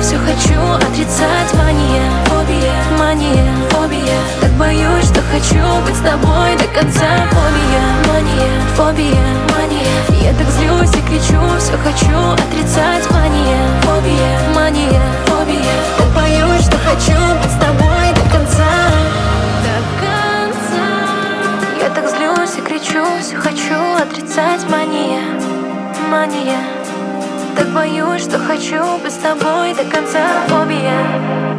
все хочу отрицать. Мания, фобия, мания, фобия. Так боюсь, что хочу быть с тобой до конца. Фобия, мания, фобия, мания. Я так злюсь и кричу, все хочу отрицать. Мания, фобия, мания, фобия. Так боюсь, что хочу быть с тобой до конца. До конца. Я так злюсь и кричу, все хочу отрицать. Мания, мания. Так боюсь, что хочу быть с тобой до конца. Фобия.